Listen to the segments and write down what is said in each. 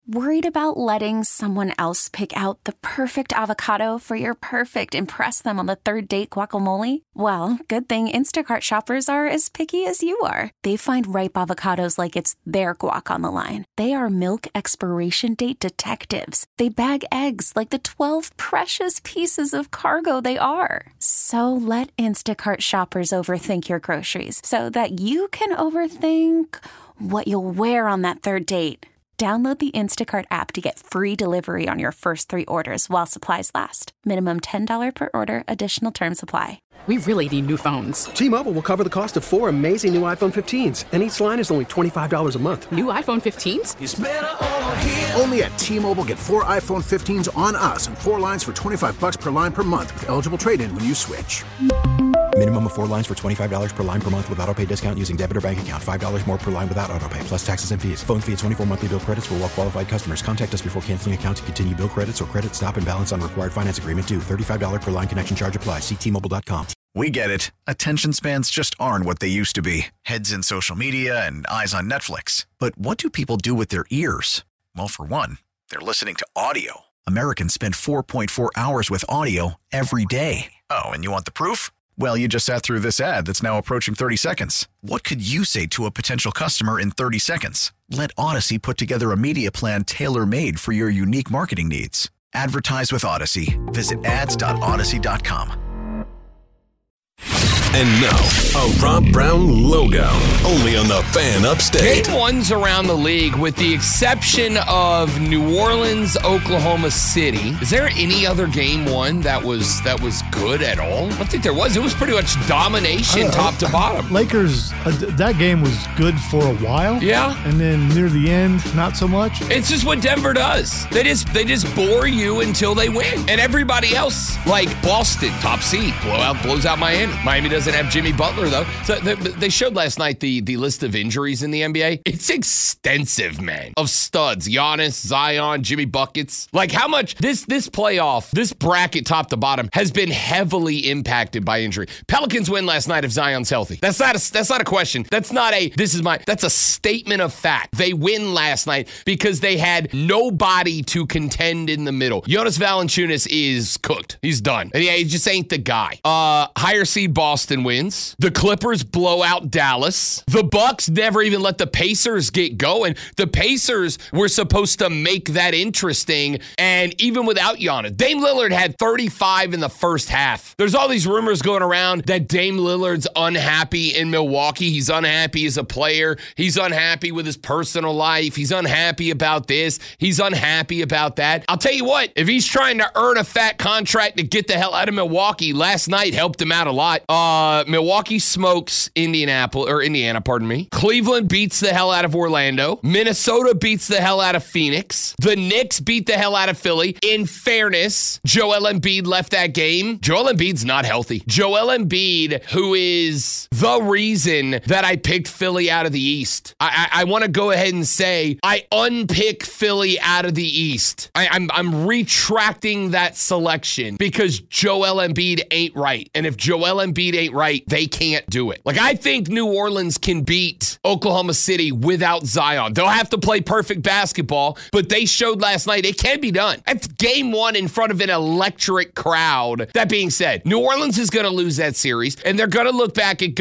Worried about letting someone else pick out the perfect avocado for your perfect impress them on the third date guacamole? Well, good thing Instacart shoppers are as picky as you are. They find ripe avocados like it's their guac on the line. They are milk expiration date detectives. They bag eggs like the 12 precious pieces of cargo they are. So let Instacart shoppers overthink your groceries so that you can overthink what you'll wear on that third date. Download the Instacart app to get free delivery on your first 3 orders while supplies last. Minimum $10 per order. Additional terms apply. We really need new phones. T-Mobile will cover the cost of 4 amazing new iPhone 15s, and each line is only $25 a month. New iPhone 15s? It's better over here. Only at T-Mobile, get 4 iPhone 15s on us and 4 lines for $25 per line per month with eligible trade-in when you switch. Minimum of 4 lines for $25 per line per month with autopay discount using debit or bank account. $5 more per line without autopay, plus taxes and fees. Phone fee at 24 monthly bill credits for well-qualified customers. Contact us before canceling account to continue bill credits or credit stop and balance on required finance agreement due. $35 per line connection charge applies. See T-Mobile.com. We get it. Attention spans just aren't what they used to be. Heads in social media and eyes on Netflix. But what do people do with their ears? Well, for one, they're listening to audio. Americans spend 4.4 hours with audio every day. Oh, and you want the proof? Well, you just sat through this ad that's now approaching 30 seconds. What could you say to a potential customer in 30 seconds? Let Odyssey put together a media plan tailor-made for your unique marketing needs. Advertise with Odyssey. Visit ads.odyssey.com. And now, a Rob Brown logo, only on the Fan Upstate. Game ones around the league, with the exception of New Orleans, Oklahoma City. Is there any other game one that was good at all? I don't think there was. It was pretty much domination top to bottom. Lakers, that game was good for a while. Yeah. And then near the end, not so much. It's just what Denver does. They just bore you until they win. And everybody else, like Boston, top seed, blows out Miami. Miami doesn't have Jimmy Butler, though. So they showed last night the list of injuries in the NBA. It's extensive, man, of studs. Giannis, Zion, Jimmy Buckets. Like, how much this playoff, this bracket top to bottom, has been heavily impacted by injury. Pelicans win last night if Zion's healthy. That's not a question. That's a statement of fact. They win last night because they had nobody to contend in the middle. Jonas Valanciunas is cooked. He's done. And yeah, he just ain't the guy. Higher seed Boston wins. The Clippers blow out Dallas. The Bucks never even let the Pacers get going. The Pacers were supposed to make that interesting, and even without Giannis, Dame Lillard had 35 in the first half. There's all these rumors going around that Dame Lillard's unhappy in Milwaukee. He's unhappy as a player. He's unhappy with his personal life. He's unhappy about this. He's unhappy about that. I'll tell you what, if he's trying to earn a fat contract to get the hell out of Milwaukee, last night helped him out a lot. Milwaukee smokes Indiana. Cleveland beats the hell out of Orlando. Minnesota beats the hell out of Phoenix. The Knicks beat the hell out of Philly. In fairness, Joel Embiid left that game. Joel Embiid's not healthy. Joel Embiid, who is the reason that I picked Philly out of the East. I want to go ahead and say I unpick Philly out of the East. I'm retracting that selection because Joel Embiid ain't right. And if Joel Embiid ain't right, they can't do it. Like, I think New Orleans can beat Oklahoma City without Zion. They'll have to play perfect basketball, but they showed last night it can be done. That's game one in front of an electric crowd. That being said, New Orleans is going to lose that series, and they're going to look back at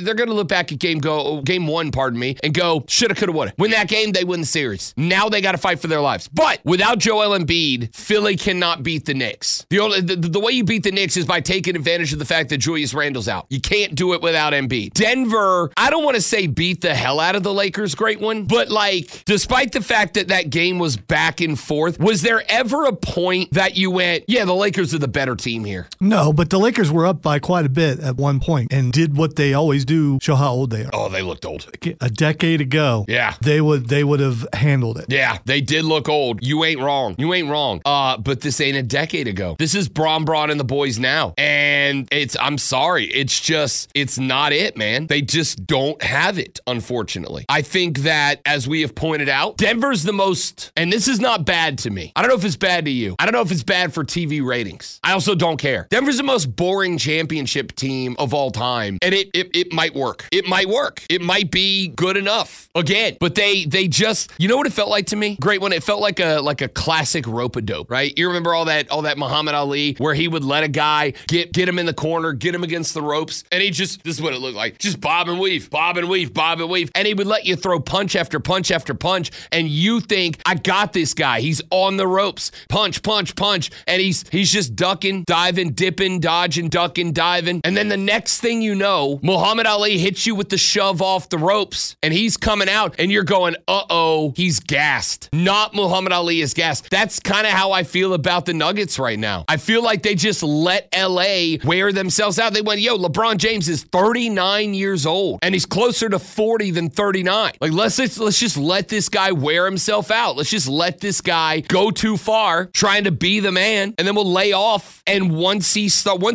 game one, and go, shoulda, coulda, woulda. Win that game, they win the series. Now they got to fight for their lives. But without Joel Embiid, Philly cannot beat the Knicks. The way you beat the Knicks is by taking advantage of the fact that Julius Randle's out. You can't do it without Embiid. Denver, I don't want to say beat the hell out of the Lakers, great one, but like, despite the fact that game was back and forth, was there ever a point that you went, yeah, the Lakers are the better team here? No, but the Lakers were up by quite a bit at one point and did what they always do, show how old they are. Oh, they looked old. A decade ago, yeah, they would have handled it. Yeah, they did look old. You ain't wrong. But this ain't a decade ago. This is Braun and the boys now. And I'm sorry. it's not it, man. They just don't have it, unfortunately. I think that, as we have pointed out, Denver's the most, and this is not bad to me. I don't know if it's bad to you. I don't know if it's bad for TV ratings. I also don't care. Denver's the most boring championship team of all time, and it might work. It might work. It might be good enough. Again, but they just, you know what it felt like to me? Great one. It felt like a classic rope-a-dope, right? You remember all that Muhammad Ali where he would let a guy get him in the corner, get him against the ropes, and he just, this is what it looked like, just bob and weave, bob and weave, bob and weave, and he would let you throw punch after punch after punch, and you think, I got this guy. He's on the ropes. Punch, punch, punch, and he's just ducking, diving, dipping, dodging, ducking, diving, and then the next thing you know, Muhammad Ali hits you with the shove off the ropes, and he's coming out, and you're going, uh-oh, he's gassed. Not Muhammad Ali is gassed. That's kind of how I feel about the Nuggets right now. I feel like they just let LA wear themselves out. They went, yo, LeBron James is 39 years old, and he's closer to 40 than 39. Like, let's just let this guy wear himself out. Let's just let this guy go too far trying to be the man, and then we'll lay off. And once we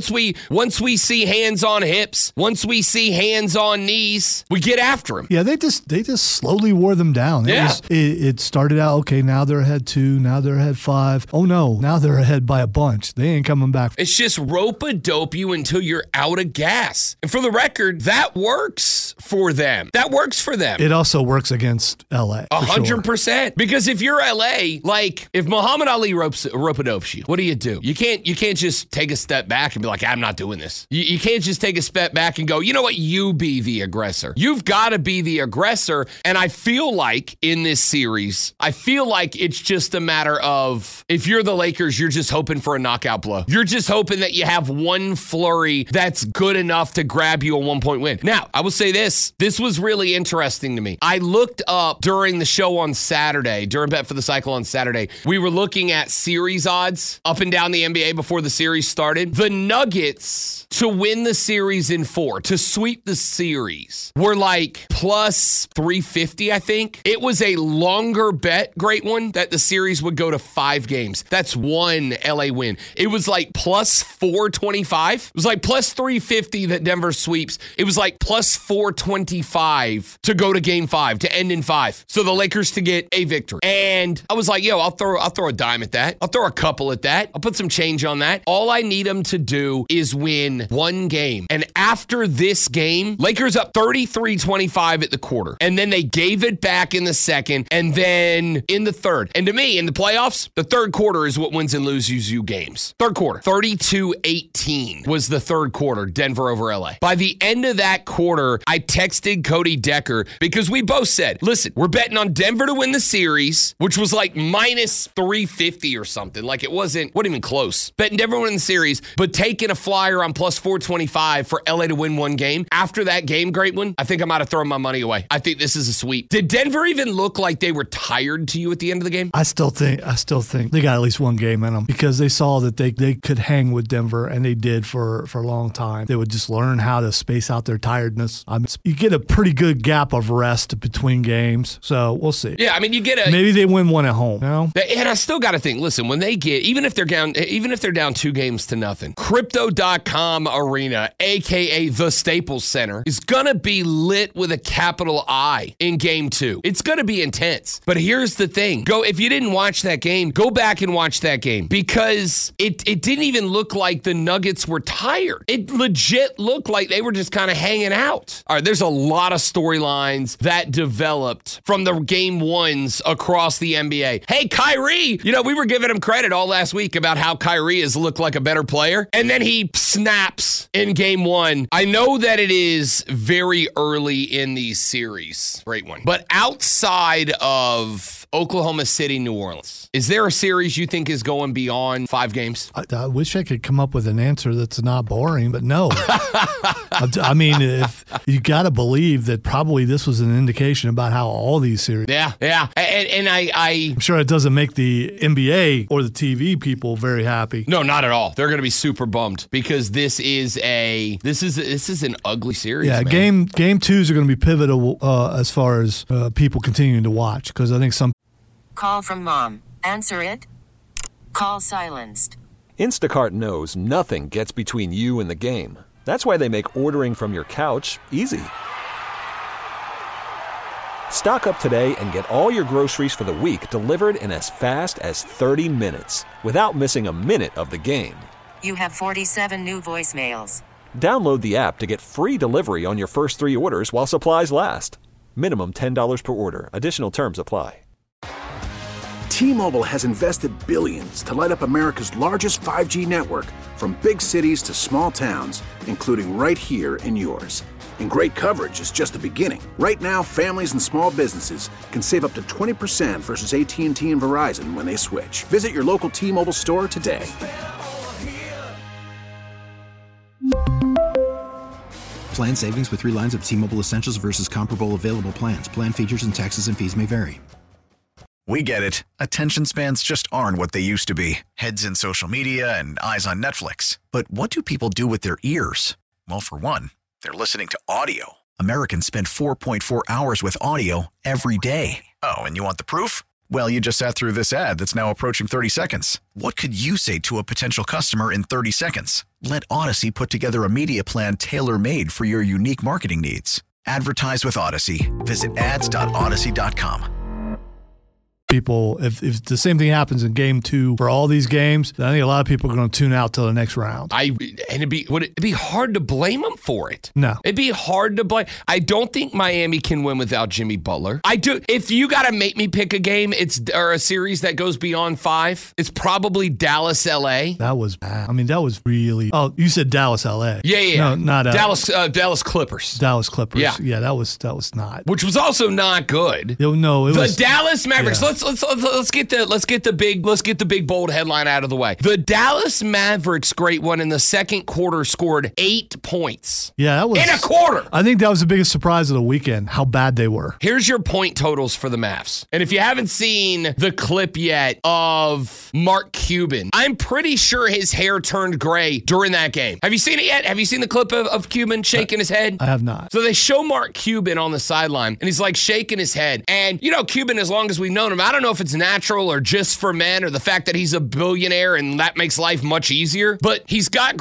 see hands on hips, once we see hands on knees, we get after him. Yeah, they just slowly wore them down. It started out, okay, now they're ahead 2, now they're ahead 5. Oh no, now they're ahead by a bunch. They ain't coming back. It's just rope-a-dope you until you're out of gas. And for the record, that works for them. That works for them. It also works against LA. 100%. Sure. Because if you're LA, like if Muhammad Ali rope-a-dopes you, what do? You can't just take a step back and be like, I'm not doing this. You can't just take a step back and go, you know what? You be the aggressor. You've got to be the aggressor. And I feel like in this series, it's just a matter of, if you're the Lakers, you're just hoping for a knockout blow. You're just hoping that you have one flurry that's good enough to grab you a 1-point win. Now, I will say this was really interesting to me. I looked up during the show on Saturday, during Bet for the Cycle on Saturday, we were looking at series odds up and down the NBA before the series started. The Nuggets to win the series in 4, to sweep the series, were like plus 350, I think. It was a longer bet, great one, that the series would go to 5 games. That's one LA win. It was like plus 425. It was like plus 350 that Denver sweeps. It was like plus 425 to go to game 5, to end in 5. So the Lakers to get a victory. And I was like, yo, I'll throw a dime at that. I'll throw a couple at that. I'll put some change on that. All I need them to do is win one game. And after this game, Lakers up 33-25 at the quarter. And then they gave it back in the second, and then in the third. And to me, in the playoffs, the third quarter is what wins and loses you games. Third quarter, 32-18 was the third quarter, Denver over LA. By the end of that quarter, I texted Cody Decker because we both said, listen, we're betting on Denver to win the series, which was like minus 350 or something. Like it wasn't even close. Betting Denver to win the series, but taking a flyer on plus 425 for LA to win one game. After that game, great one, I think I might have thrown my money away. I think this is a sweep. Did Denver even look like they were tired to you at the end of the game? I still think they got at least one game in them because they saw that they could hang with Denver, and they did for a long time. They would just learn how to space out their tiredness. You get a pretty good gap of rest between games, so we'll see. Yeah, I mean, you get maybe they win one at home. No? And I still got to think. Listen, when they get even if they're down 2-0, Crypto.com Arena, aka the Staples Center, is gonna be lit with a capital I in Game 2. It's gonna be intense. But here's the thing: if you didn't watch that game, go back and watch that game because it didn't even look like the Nuggets were tired. It legit looked like they were just kind of hanging out. All right, there's a lot of storylines that developed from the game ones across the NBA. Hey, Kyrie, we were giving him credit all last week about how Kyrie has looked like a better player, and then he snaps in game 1. I know that it is very early in these series. Great one. But outside of Oklahoma City, New Orleans, is there a series you think is going beyond 5 games? I wish I could come up with an answer that's not boring, but no. I mean, if you got to believe that probably this was an indication about how all these series. Yeah. And I'm sure it doesn't make the NBA or the TV people very happy. No, not at all. They're going to be super bummed because this is an ugly series. Yeah, man. game 2s are going to be pivotal as far as people continuing to watch because I think some. Call from mom. Answer it. Call silenced. Instacart knows nothing gets between you and the game. That's why they make ordering from your couch easy. Stock up today and get all your groceries for the week delivered in as fast as 30 minutes without missing a minute of the game. You have 47 new voicemails. Download the app to get free delivery on your first 3 orders while supplies last. Minimum $10 per order. Additional terms apply. T-Mobile has invested billions to light up America's largest 5G network, from big cities to small towns, including right here in yours. And great coverage is just the beginning. Right now, families and small businesses can save up to 20% versus AT&T and Verizon when they switch. Visit your local T-Mobile store today. Plan savings with 3 lines of T-Mobile Essentials versus comparable available plans. Plan features and taxes and fees may vary. We get it. Attention spans just aren't what they used to be. Heads in social media and eyes on Netflix. But what do people do with their ears? Well, for one, they're listening to audio. Americans spend 4.4 hours with audio every day. Oh, and you want the proof? Well, you just sat through this ad that's now approaching 30 seconds. What could you say to a potential customer in 30 seconds? Let Odyssey put together a media plan tailor-made for your unique marketing needs. Advertise with Odyssey. Visit ads.odyssey.com. People, if the same thing happens in game 2 for all these games, then I think a lot of people are going to tune out till the next round. Would it be hard to blame them for it? No. It'd be hard to blame. I don't think Miami can win without Jimmy Butler. I do. If you got to make me pick a game, or a series that goes beyond 5, it's probably Dallas, LA. That was bad. I mean, that was really. Oh, you said Dallas, LA. Yeah. No, not Dallas Clippers. Dallas Clippers. Yeah, that was not. Which was also not good. No, it was the Dallas Mavericks. Yeah. Let's get the big bold headline out of the way. The Dallas Mavericks, great one in the second quarter, scored 8 points. Yeah, that was in a quarter. I think that was the biggest surprise of the weekend, how bad they were. Here's your point totals for the Mavs. And if you haven't seen the clip yet of Mark Cuban, I'm pretty sure his hair turned gray during that game. Have you seen it yet? Have you seen the clip of Cuban shaking his head? I have not. So they show Mark Cuban on the sideline, and he's like shaking his head. And, Cuban, as long as we've known him, I don't know if it's natural or just for men or the fact that he's a billionaire and that makes life much easier. But he's got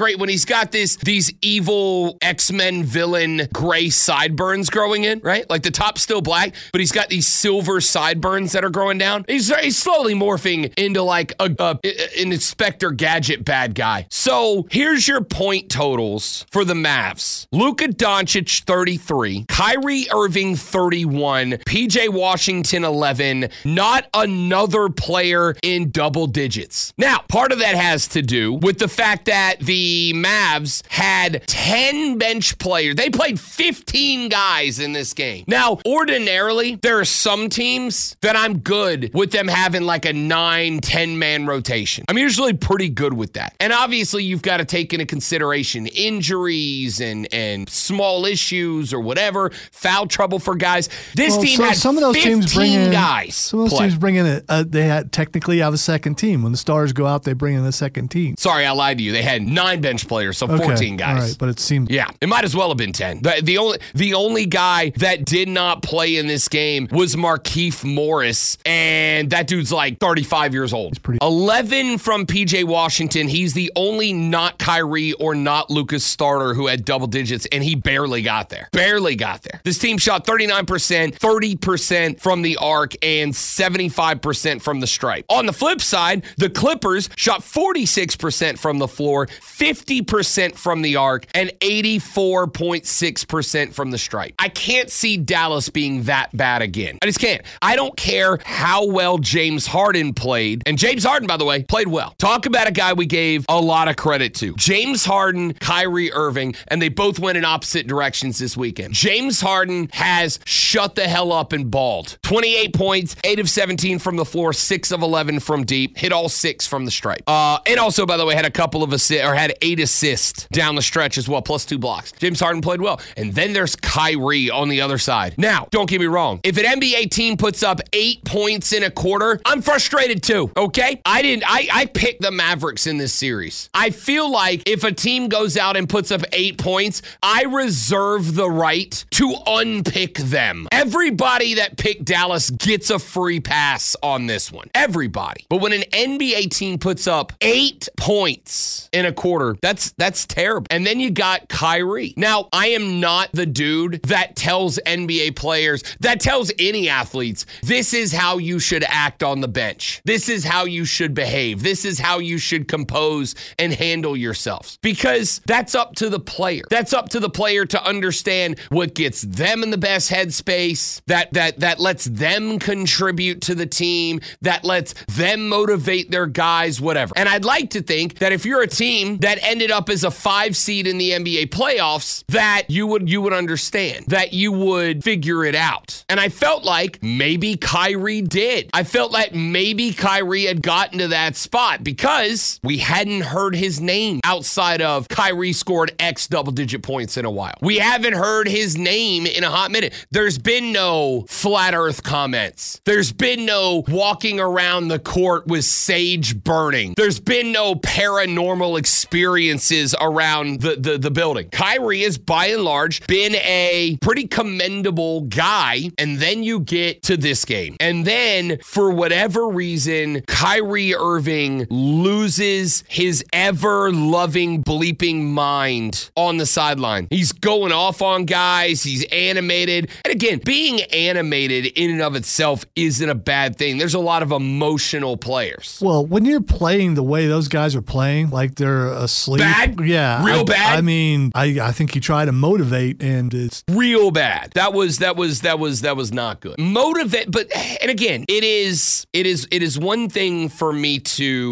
these evil X-Men villain gray sideburns growing in, right? Like the top's still black, but he's got these silver sideburns that are growing down. He's slowly morphing into like an Inspector Gadget bad guy. So here's your point totals for the Mavs. Luka Doncic, 33. Kyrie Irving, 31. PJ Washington, 11. Not another player in double digits. Now, part of that has to do with the fact that the Mavs had 10 bench players. They played 15 guys in this game. Now, ordinarily, there are some teams that I'm good with them having like a 9-10 man rotation. I'm usually pretty good with that. And obviously, you've got to take into consideration injuries and small issues or whatever, foul trouble for guys. This team had some of those 15 teams bring in guys. Some of those teams bring in they had technically have a second team. When the Stars go out, they bring in a second team. Sorry, I lied to you. They had 9 bench players, so 14 guys. All right, but it seemed... Yeah, it might as well have been 10. The only guy that did not play in this game was Markieff Morris, and that dude's like 35 years old. 11 from PJ Washington. He's the only not Kyrie or not Lucas starter who had double digits, and he barely got there. This team shot 39%, 30% from the arc, and 75% from the stripe. On the flip side, the Clippers shot 46% from the floor, 50% from the arc, and 84.6% from the stripe. I can't see Dallas being that bad again. I just can't. I don't care how well James Harden played. And James Harden, by the way, played well. Talk about a guy we gave a lot of credit to. James Harden, Kyrie Irving, and they both went in opposite directions this weekend. James Harden has shut the hell up and balled. 28 points, 8 of 17 from the floor, 6 of 11 from deep, hit all 6 from the stripe. And also, by the way, had a couple of assists, or had 8 assists down the stretch as well, plus 2 blocks. James Harden played well. And then there's Kyrie on the other side. Now, don't get me wrong. If an NBA team puts up 8 points in a quarter, I'm frustrated too, okay? I picked the Mavericks in this series. I feel like if a team goes out and puts up 8 points, I reserve the right to unpick them. Everybody that picked Dallas gets a free pass on this one. Everybody. But when an NBA team puts up 8 points in a quarter, that's terrible. And then you got Kyrie. Now, I am not the dude that tells NBA players, that tells any athletes, this is how you should act on the bench. This is how you should behave. This is how you should compose and handle yourselves. Because that's up to the player. That's up to the player to understand what gets them in the best headspace, that lets them contribute to the team, that lets them motivate their guys, whatever. And I'd like to think that if you're a team that ended up as a 5 seed in the NBA playoffs, that you would understand, that you would figure it out. And I felt like maybe Kyrie did. I felt like maybe Kyrie had gotten to that spot because we hadn't heard his name outside of Kyrie scored X double-digit points in a while. We haven't heard his name in a hot minute. There's been no flat earth comments. There's been no walking around the court with sage burning. There's been no paranormal experiences around the building. Kyrie has, by and large, been a pretty commendable guy, and then you get to this game. And then, for whatever reason, Kyrie Irving loses his ever-loving bleeping mind on the sideline. He's going off on guys. He's animated. And again, being animated in and of itself isn't a bad thing. There's a lot of emotional players. Well, when you're playing the way those guys are playing, like they're asleep. Bad? Yeah. Real bad? I mean, I think he tried to motivate, and it's real bad. That was not good. Motivate, but, and again, it is one thing for me to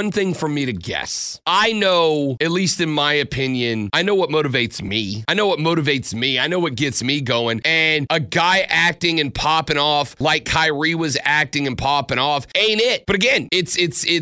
guess. I know, at least in my opinion, I know what motivates me. I know what gets me going. And a guy acting and popping off like Kyrie was acting and popping off ain't it. But again, it's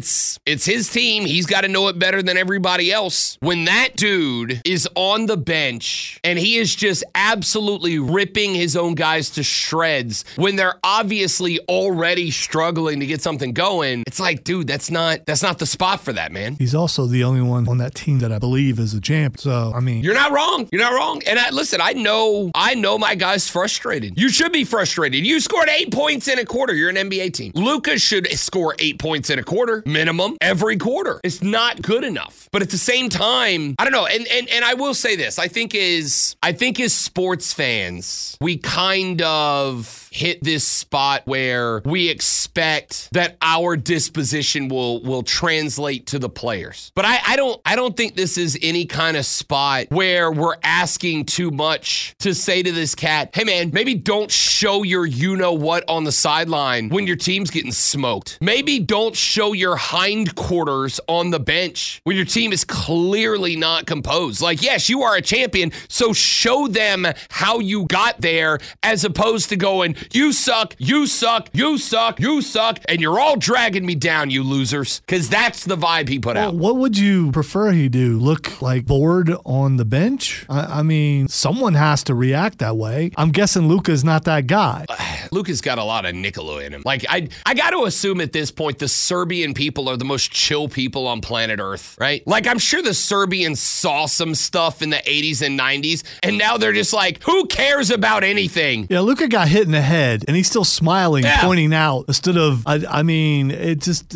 his team. He's got to know it better than everybody else. When that dude is on the bench and he is just absolutely ripping his own guys to shreds when they're obviously already struggling to get something going, it's like, dude, that's not the spot for that, man. He's also the only one on that team that I believe is a champ. So, I mean, you're not wrong. And I know my guy's frustrated. You should be frustrated. You scored 8 points in a quarter. You're an NBA team. Luka should score 8 points in a quarter, minimum, every quarter. It's not good enough. But at the same time, I don't know. And I will say this. I think as sports fans, we kind of hit this spot where we expect that our disposition will translate to the players. But I don't think this is any kind of spot where we're asking too much to say to this cat, hey man, maybe don't show your you-know-what on the sideline when your team's getting smoked. Maybe don't show your hindquarters on the bench when your team is clearly not composed. Like, yes, you are a champion, so show them how you got there as opposed to going, you suck, you suck, you suck, you suck, and you're all dragging me down, you losers. Because that's the vibe he put out. What would you prefer he do? Look like bored on the bench? I mean, someone has to react that way. I'm guessing Luka's not that guy. Luka's got a lot of Nikola in him. Like, I got to assume at this point the Serbian people are the most chill people on planet Earth, right? Like, I'm sure the Serbians saw some stuff in the 80s and 90s, and now they're just like, who cares about anything? Yeah, Luka got hit in the head, and he's still smiling, pointing out, instead of, I mean, it just,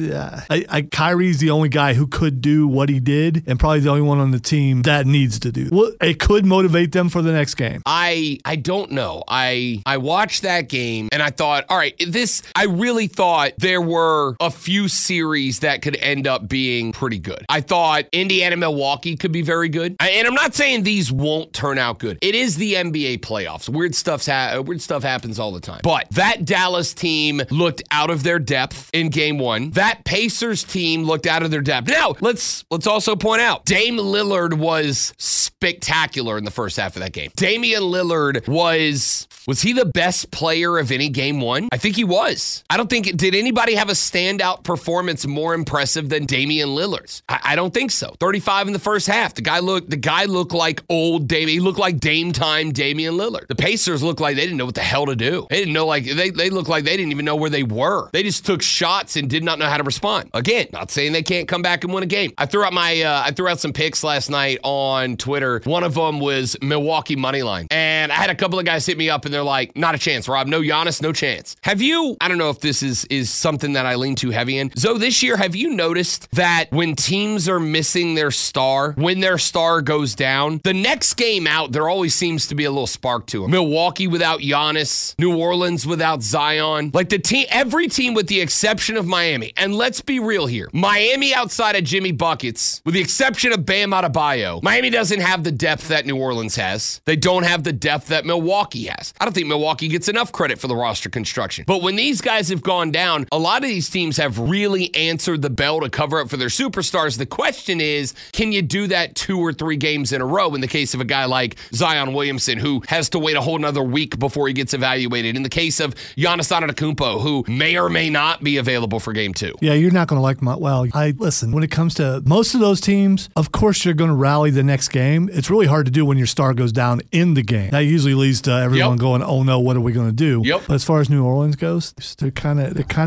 Kyrie's the only guy who could do what he did, and probably the only one on the team that needs to do. Well, it could motivate them for the next game. I don't know. I watched that game, and I thought, all right, I really thought there were a few series that could end up being pretty good. I thought Indiana-Milwaukee could be very good. And I'm not saying these won't turn out good. It is the NBA playoffs. Weird stuff happens all the time. But that Dallas team looked out of their depth in game one. That Pacers team looked out of their depth. Now, let's also point out, Dame Lillard was spectacular in the first half of that game. Damian Lillard was he the best player of any game one? I think he was. Did anybody have a standout performance more impressive than Damian Lillard's? I don't think so. 35 in the first half. The guy looked like old Dame. He looked like Dame time Damian Lillard. The Pacers looked like they didn't know what the hell to do. They didn't know, like, they looked like they didn't even know where they were. They just took shots and did not know how to respond. Again, not saying they can't come back and win a game. I threw out some picks last night on Twitter. One of them was Milwaukee money line. And I had a couple of guys hit me up and they're like, not a chance, Rob. No Giannis, no chance. Have you, I don't know if this is something that I lean too heavy in. So this year, have you noticed that when teams are missing their star, when their star goes down, the next game out, there always seems to be a little spark to them. Milwaukee without Giannis, New Orleans without Zion. Like every team with the exception of Miami. And let's be real here. Miami outside of Jimmy Buckets, with the exception of Bam Adebayo, Miami doesn't have the depth that New Orleans has. They don't have the depth that Milwaukee has. I don't think Milwaukee gets enough credit for the roster construction. But when these guys have gone down, a lot of these teams have really answered the bell to cover up for their superstars. The question is, can you do that 2 or 3 games in a row in the case of a guy like Zion Williamson, who has to wait a whole another week before he gets evaluated? In the case of Giannis Antetokounmpo, who may or may not be available for game 2. Yeah, you're not going to like listen, when it comes to most of those teams, of course you're going to rally the next game. It's really hard to do when your star goes down in the game. That usually leads to everyone going, oh no, what are we going to do? But as far as New Orleans goes, they're kind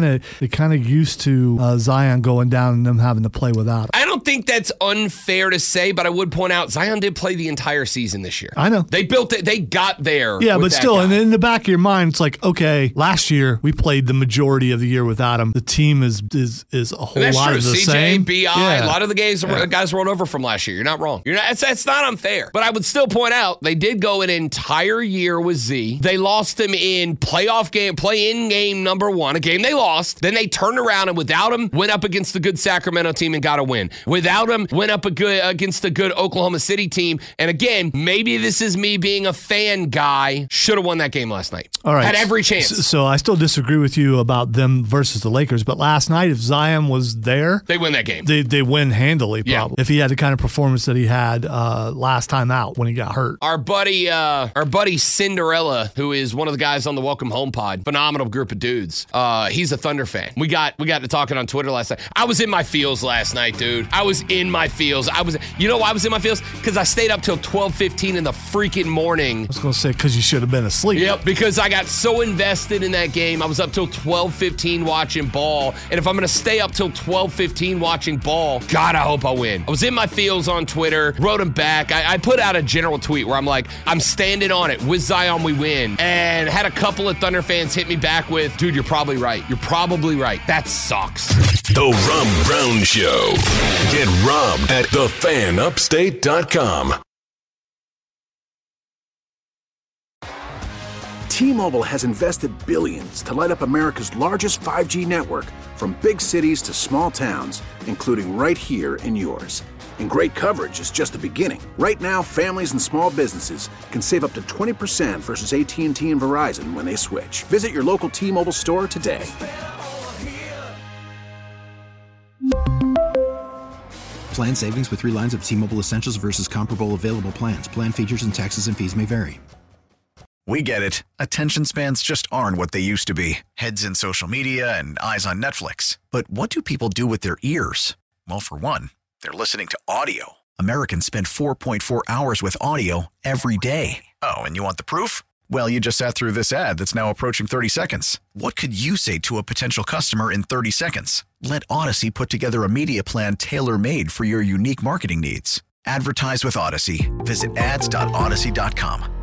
of used to Zion going down and them having to play without him. I don't think that's unfair to say, but I would point out Zion did play the entire season this year. I know. They built it. They got there. Yeah, but still, and in the back of your mind, it's like, okay, last year we played the majority of the year without him. The team is a whole lot of the same. B.I., a lot of the guys rolled over from last year. You're not wrong. That's not unfair. But I would still point out they did go an entire year with Z. They lost him in play-in game number 1, a game they lost. Then they turned around and without him went up against the good Sacramento team and got a win. Without him went up against the good Oklahoma City team. And again, maybe this is me being a fan guy. Should have won that game last night. All right. Had every chance. So I still disagree with you about them versus the Lakers. But last night, if Zion was there, they win that game. They win handily, probably. If he had the kind of performance that he had last time out when he got hurt. Our buddy Cinderella, who is one of the guys on the Welcome Home pod, phenomenal group of dudes. He's a Thunder fan. We got to talking on Twitter last night. I was in my feels last night, dude. I was in my feels. You know why I was in my feels? Because I stayed up till 12:15 in the freaking morning. I was going to say because you should have been asleep. Yep, because I got so invested in that game. I was up till 12:15 watching ball. And if I'm going to stay up till 12:15 watching ball, God, I hope I win. I was in my feels on Twitter, wrote him back. I put out a general tweet where I'm like, I'm standing on it. With Zion, we win. And had a couple of Thunder fans hit me back with, dude, you're probably right. You're probably right. That sucks. The Rob Brown Show. Get robbed at thefanupstate.com. T-Mobile has invested billions to light up America's largest 5G network, from big cities to small towns, including right here in yours. And great coverage is just the beginning. Right now, families and small businesses can save up to 20% versus AT&T and Verizon when they switch. Visit your local T-Mobile store today. Plan savings with 3 lines of T-Mobile Essentials versus comparable available plans. Plan features and taxes and fees may vary. We get it. Attention spans just aren't what they used to be. Heads in social media and eyes on Netflix. But what do people do with their ears? Well, for one, they're listening to audio. Americans spend 4.4 hours with audio every day. Oh, and you want the proof? Well, you just sat through this ad that's now approaching 30 seconds. What could you say to a potential customer in 30 seconds? Let Odyssey put together a media plan tailor-made for your unique marketing needs. Advertise with Odyssey. Visit ads.odyssey.com.